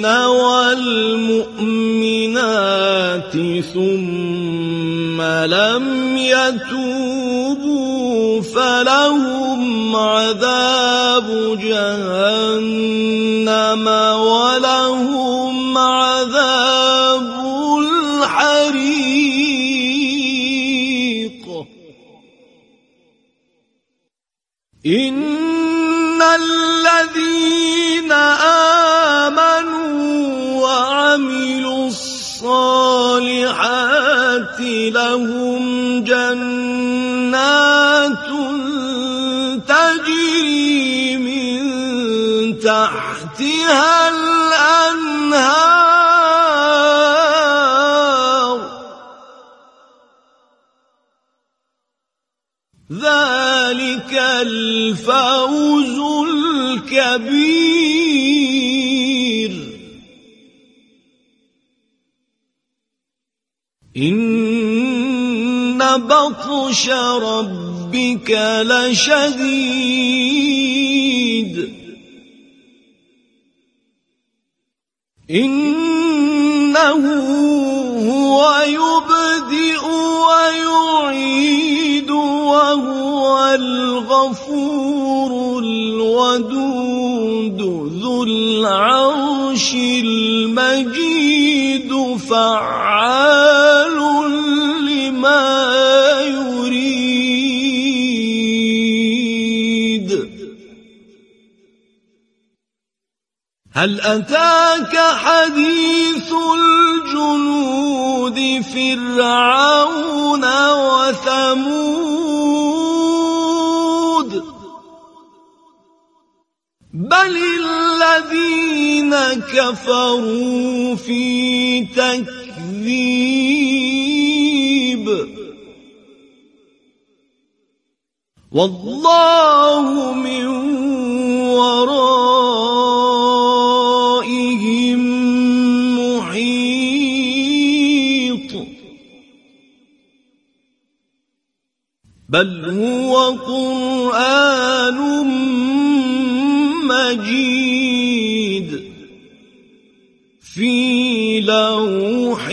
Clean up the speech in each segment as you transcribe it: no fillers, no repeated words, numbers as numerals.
والمؤمنات ثم لم يتوبوا فلهم عذاب جهنم ولهم عذاب الحريق. إن الذين آمنوا وعملوا الصالحات لهم جنات تجري من تحتها الأنهار ذلك الفوز الكبير. إن بطش ربك لشديد إنه هو يبدئ ويعيد وهو الغفور الودود ذو العرش المجيد فعال لما يريد. هل أتاك حديث الجنود فرعون وثمود بل الذين كفروا في تكذيب والله من ورائهم محيط. بل هو قرآن مجيد في لوح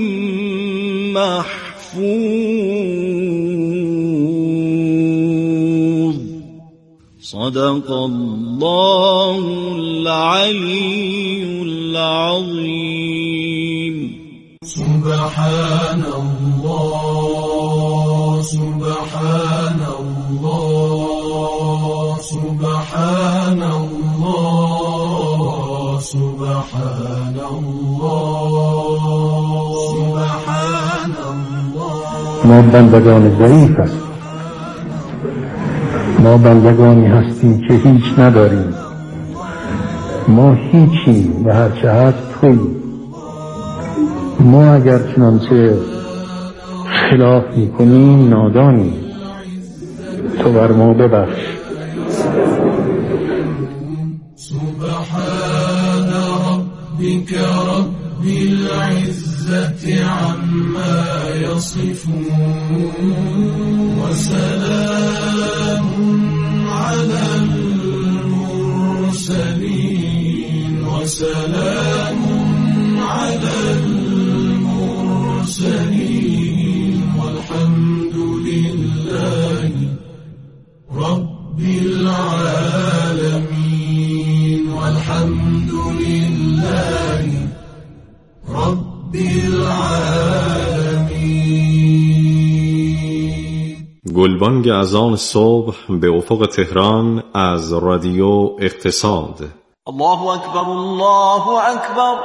محفوظ. صدق الله العلي العظيم. سبحان الله سبحان الله سبحان الله سبحان الله سبحان الله. ما بندگان ضعیف است، ما بندگانی هستیم که هیچ نداریم، ما هیچیم و هرچه هست توییم. ما اگر چنانچه خلاف میکنیم نادانیم، تو بر ما ببخش. سبحان ربك رب العزة عما يصفون وسلام على المرسلين وسلام على المرسلين والحمد لله رب العالمين والحمد لله رب العالمين. گلبانگ اذان صبح به افق تهران از رادیو اقتصاد. الله اکبر الله اکبر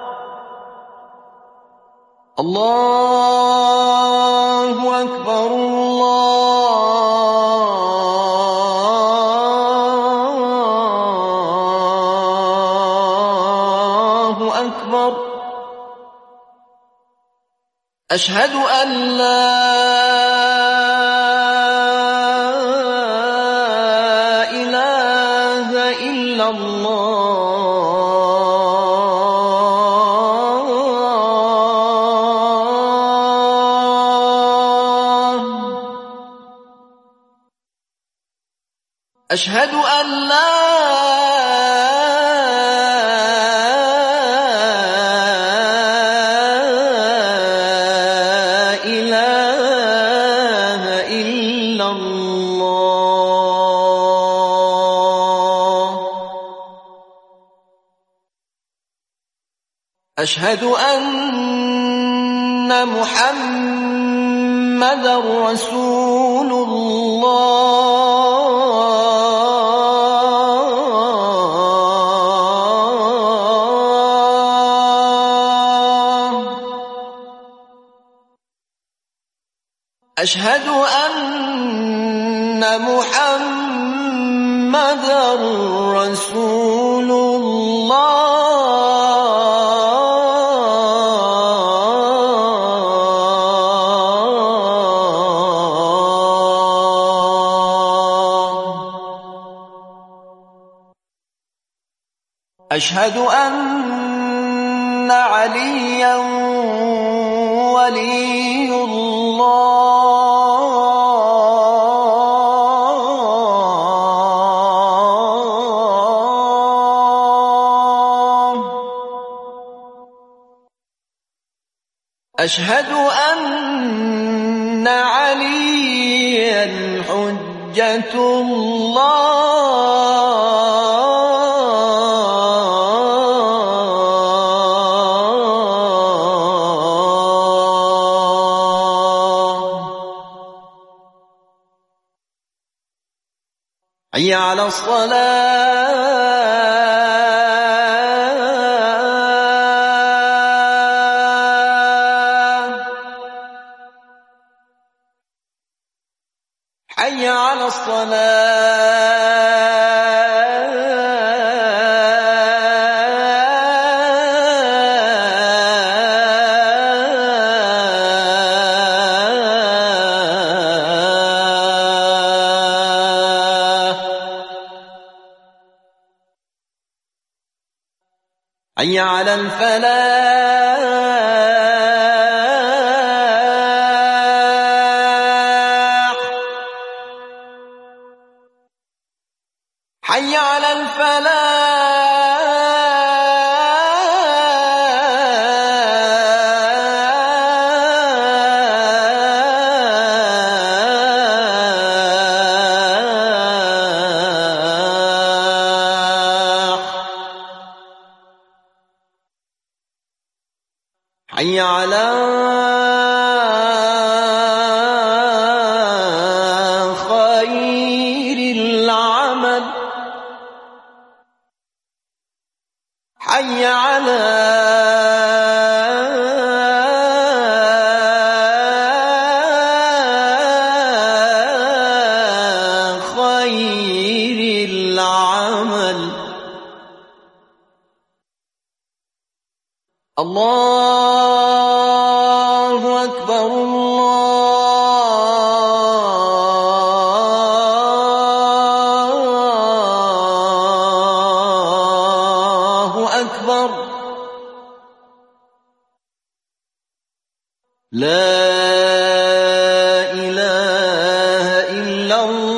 الله اکبر الله اکبر. اشهد ان لا اله الا الله. اشهد ان لا أشهد أن محمدًا رسول الله. أشهد أن محمدًا رسول الله. أشهد أن عليا ولي الله. أشهد أن عليا حجة الله. حي على الصلاة. حي على حي على الفلاح. حي على حي على خير العمل. حي على خير العمل. الله أكبر الله أكبر. لا إله إلا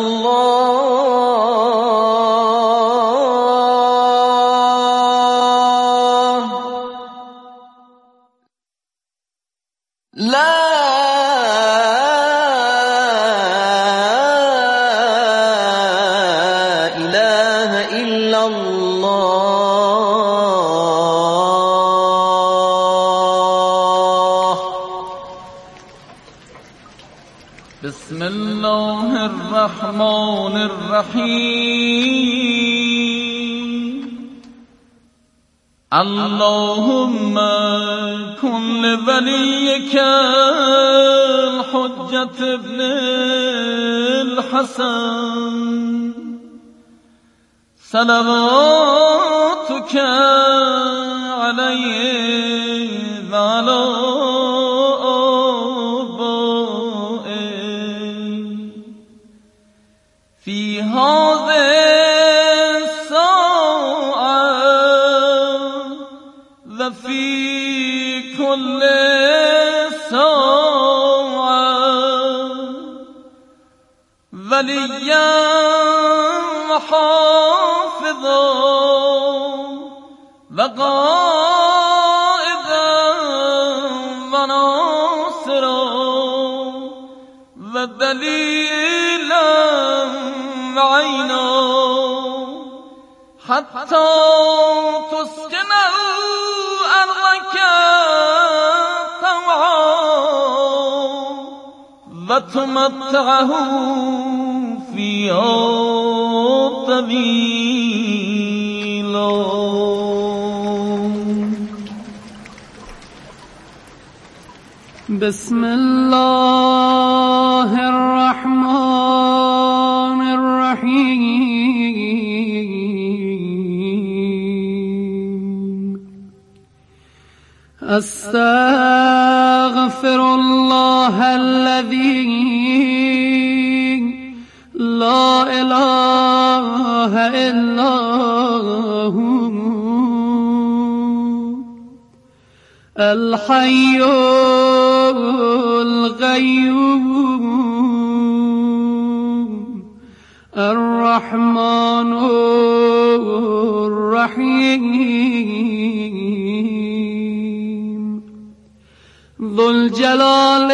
الله. لا إله إلا الله. بسم الله الرحمن الرحيم. اللهم كن لوليك الحجة ابن الحسن صلواتك عليه وعلى آبائه في هذه الساعة وفي كل ساعة وليا وحافظا وقائدا وناصرا ودليلا وعينا حتى تسكن الأرض لك طوعا وتمتعه فيها طويلا. بسم الله الرحمن الرحيم. أستغفر الله الذي لا إله إلا هو الحي القيوم الرحمن الرحيم ذو الجلال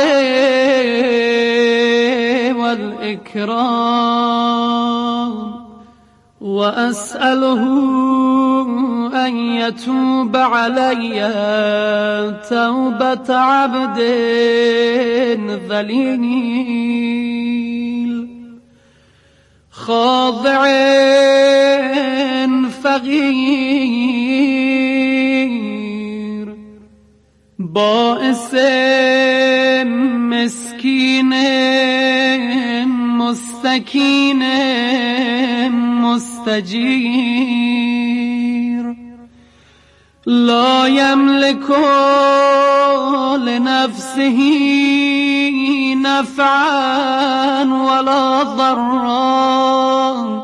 والإكرام. وأسأله أن يتوب علي توبة عبد ذليل خاضع فقير بائس مسكين مستكين مستجير لا يملك لنفسه نفعا ولا ضرا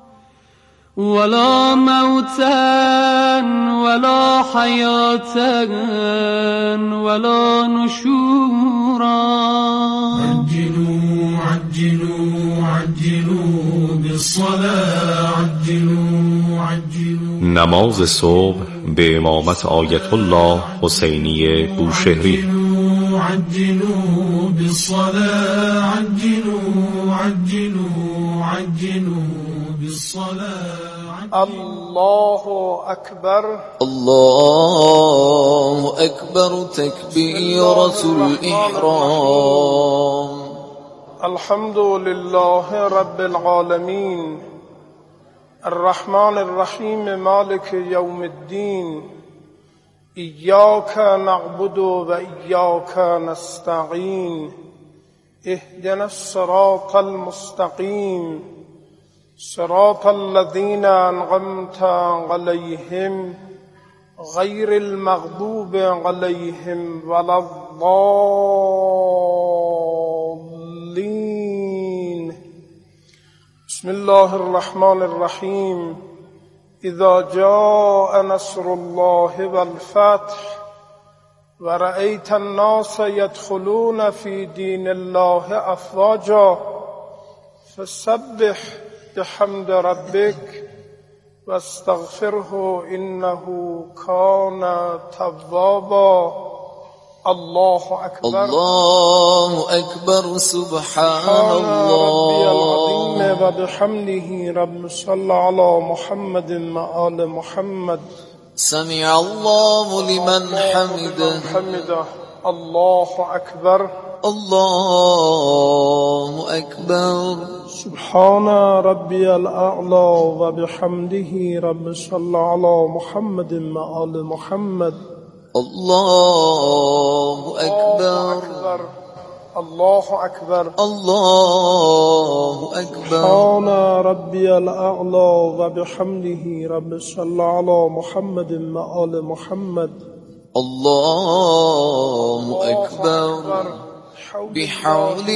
ولا موتا ولا حياة ولا نشورا. عجلوا عجلوا عجلوا بالصلاة عجلوا عجلوا. نماز صبح به امامت آیت الله حسینی بوشهری. عجلوا بالصلاة عجلوا عجلوا عجلوا بالصلاة. الله أكبر. الله أكبر تكبيرة الإحرام. الحمد لله رب العالمين الرحمن الرحيم مالك يوم الدين إياك نعبد وإياك نستعين اهدنا الصراط المستقيم صراط الذين أنعمت عليهم غير المغضوب عليهم ولا الضالين. بسم الله الرحمن الرحيم. إذا جاء نصر الله والفتح ورأيت الناس يدخلون في دين الله أفواجا فسبح بحمد ربك واستغفره إنه كان توابا. الله أكبر. الله أكبر. سبحان ربي الله. العظيم وبحمده. رب صل على محمد وآل محمد. سمع الله لمن حمده. الله أكبر. الله أكبر. سبحان ربي الأعلى وبحمده. رب صل على محمد وآل محمد. الله أكبر. الله أكبر. الله أكبر. سبحان ربي الأعلى وبحمده. رب صل على محمد وآل محمد. الله أكبر. بحول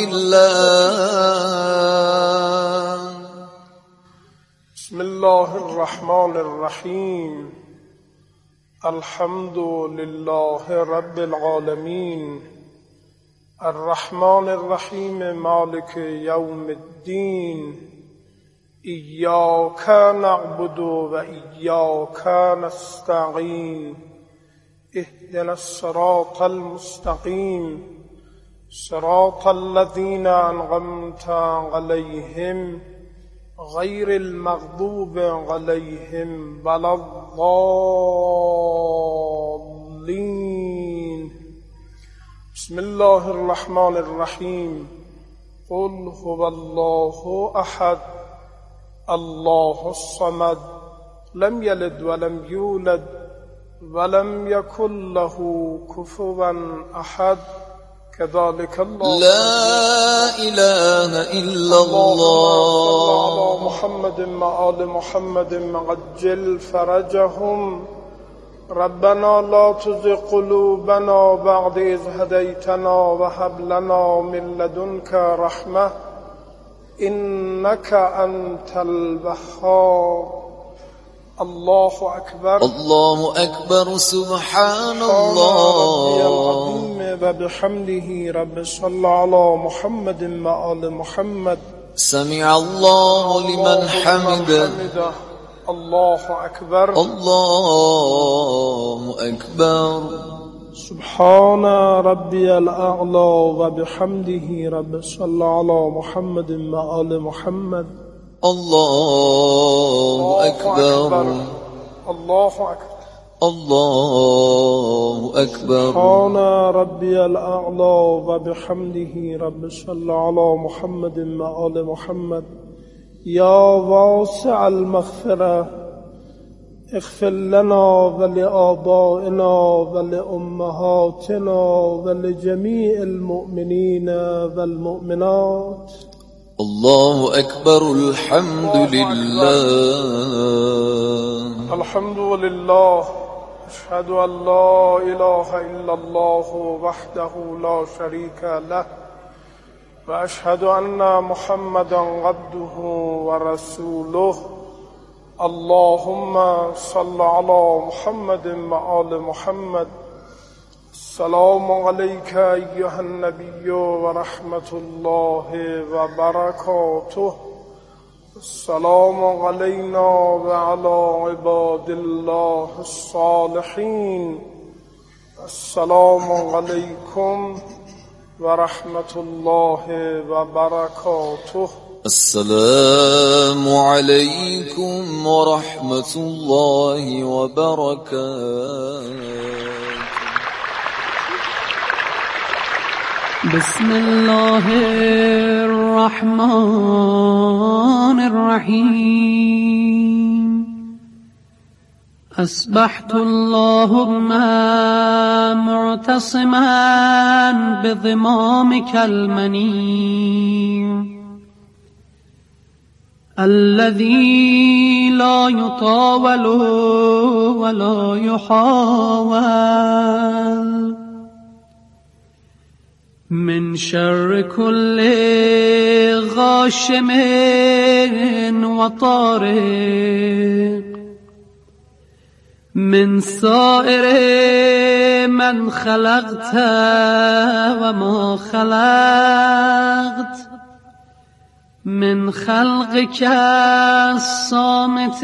الله. بسم الله الرحمن الرحيم. الحمد لله رب العالمين الرحمن الرحيم مالك يوم الدين إياك نعبد وإياك نستعين اهدنا الصراط المستقيم صراط الذين أنعمت عليهم غير المغضوب عليهم ولا الضالين. بسم الله الرحمن الرحیم. قل هو الله احد الله الصمد لم يلد ولم يولد ولم يكن له كفوا احد. كذلك الله لا إله إلا الله الله. على محمد وآل محمد عجل فرجهم. ربنا لا تزغ قلوبنا بعد إذ هديتنا وهب لنا من لدنك رحمة إنك أنت الوهاب. الله أكبر. الله أكبر. سبحان ربي الله. العظيم وبحمده. رب صل على محمد وآل محمد. سمع الله لمن حمده. الله أكبر. الله أكبر. سبحان ربي الأعلى وبحمده. رب صل على محمد وآل محمد. الله أكبر. الله أكبر. الله أكبر. سبحان ربي الأعلى وبحمده. رب صل على محمد وآل محمد. يا واسع المغفرة اغفر لنا ولآبائنا ولأمهاتنا ولجميع المؤمنين والمؤمنات. الله أكبر. الحمد لله. الحمد لله. أشهد أن لا إله إلا الله وحده لا شريك له وأشهد أن محمدا عبده ورسوله. اللهم صل على محمد وآل محمد. السلام عليك أيها النبي ورحمة الله وبركاته. السلام علينا وعلى عباد الله الصالحين. السلام عليكم ورحمة الله وبركاته. السلام عليكم ورحمة الله وبركاته. بسم الله الرحمن الرحيم. أصبحت اللهم معتصما بضمامك المنير الذي لا يطاول ولا يحاول من شر كل غاشم وطارق من سائر من خلقت وما خلقت من خلقك الصامت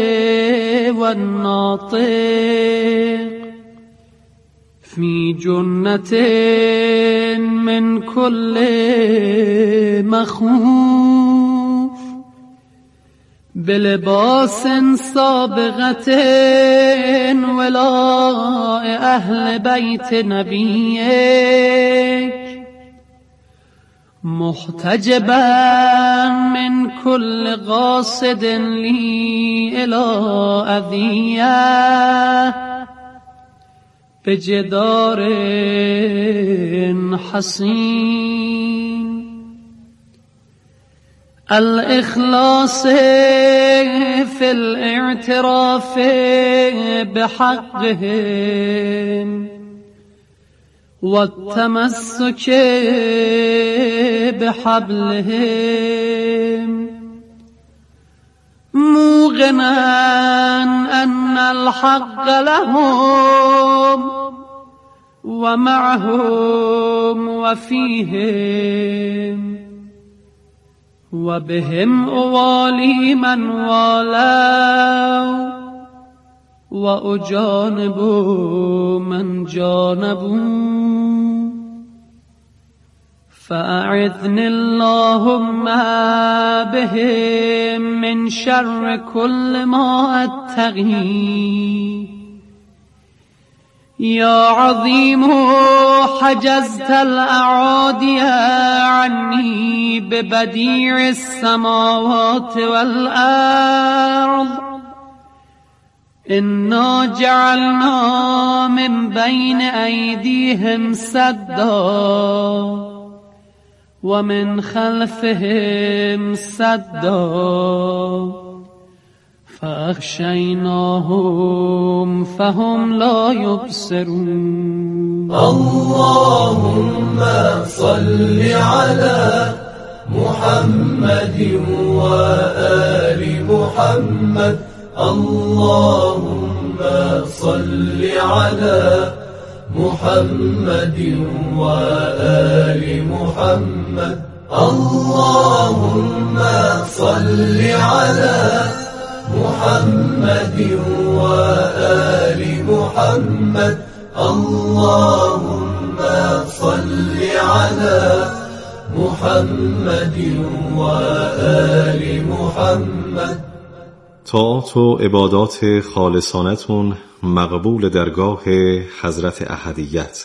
والناطق في جنة من كل مخوف بلباس سابغة ولاء أهل بيت نبيك محتجبا من كل قاصد لي إلى أذية بجدار حصين الإخلاص في الاعتراف بحقهم والتمسك بحبلهم موقنا أن الحق لهم ومعهم وفيهم وبهم أوالي من والوا وأجانب من جانبوا فأعذني اللهم بهم من شر كل ما أتقي يا عظيم حجزت الأعادي عني ببديع السماوات والأرض إنا جعلنا من بين أيديهم سدا ومن خلفهم سدا فأغشيناهم فهم لا يبصرون اللهم صل على محمد وآل محمد اللهم صل على محمد وآل محمد اللهم صل على محمد وآل محمد اللهم صل على محمد وآل محمد. طاعات و عبادات خالصانتون مقبول درگاه حضرت احدیت.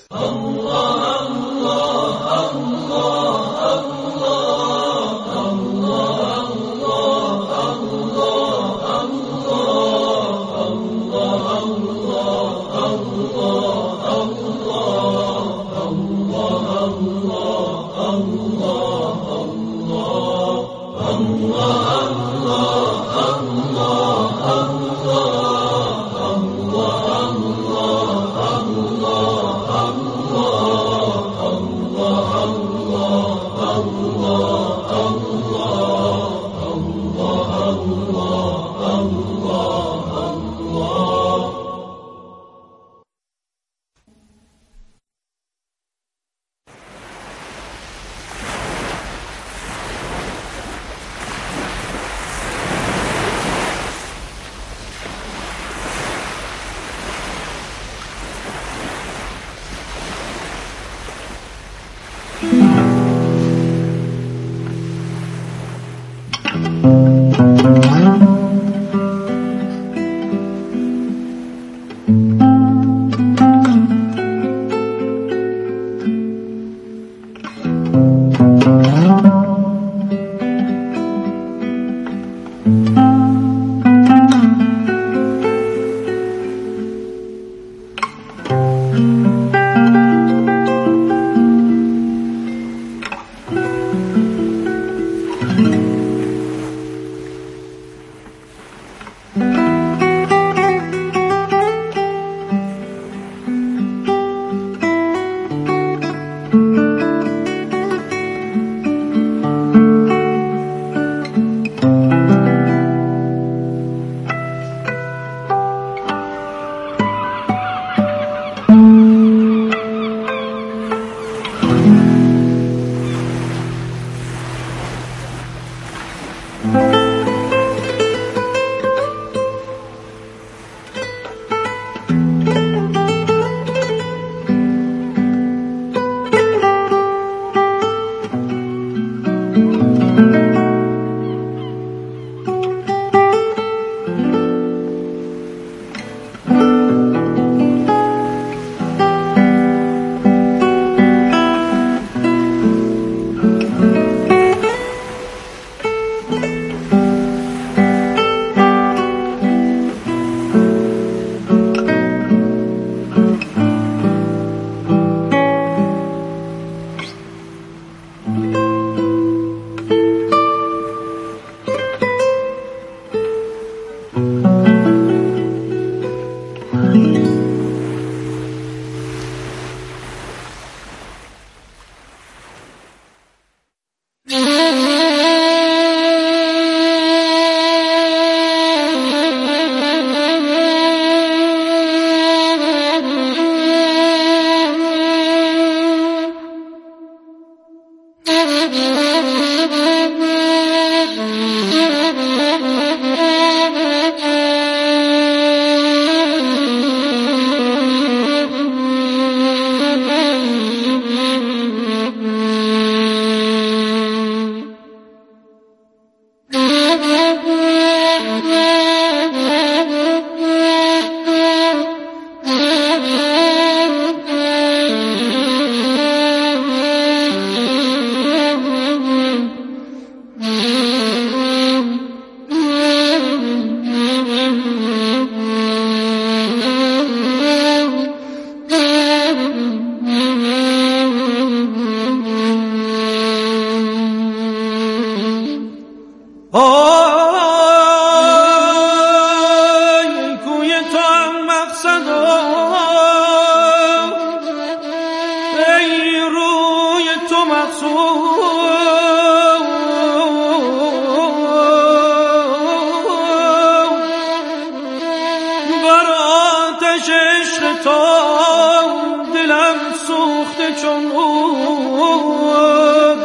شد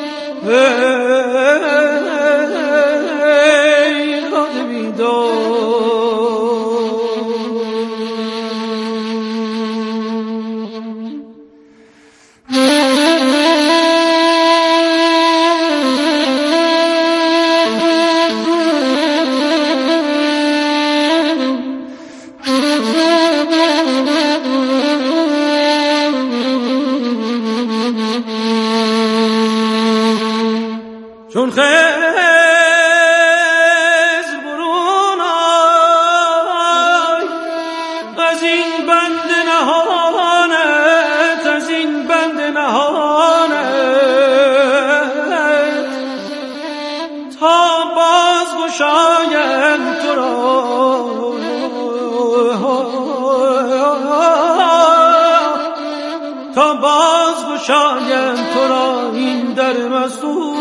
ای داد بیداد چون خیز برون آی از این بند نهانت از این بند نهانت تا باز گشایم تو را تا باز گشایم تو را این در مسدود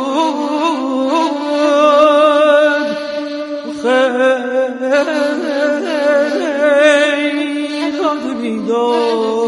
خیلی داد بیداد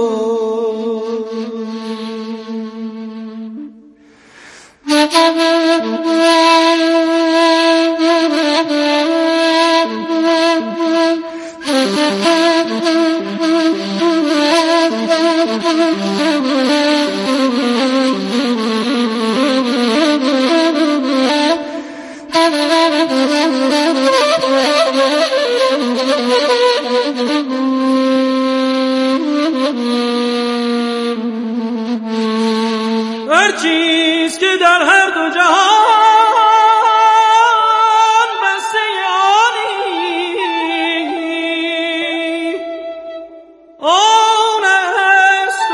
هر چیز که در هر دو جهان بسته آنی آن است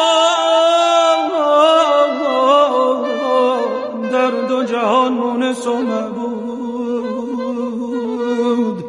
را در دو جهان مونس و معبود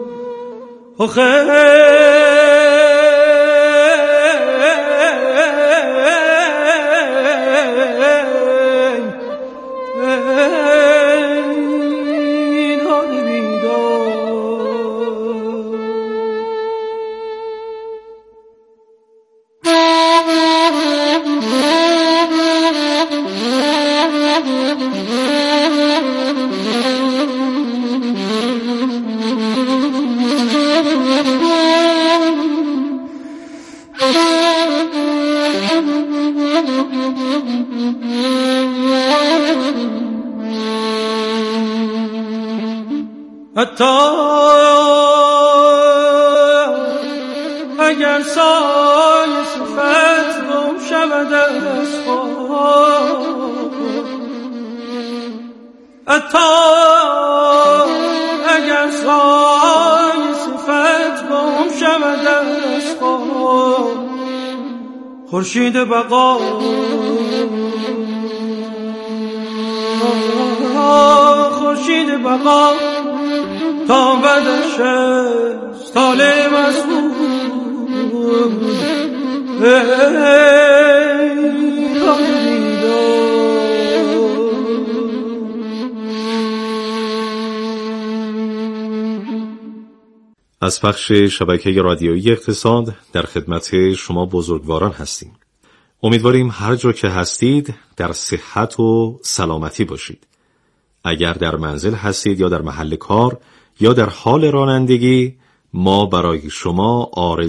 حتی اگر سایه صفت گم شود از خود حتی اگر سایه صفت گم شود از خود خورشید بقا خورشید بقا تا بدش است طالع مسعود از پخش شبکه رادیویی اقتصاد در خدمت شما بزرگواران هستیم. امیدواریم هر جا که هستید در صحت و سلامتی باشید. اگر در منزل هستید یا در محل کار یا در حال رانندگی، ما برای شما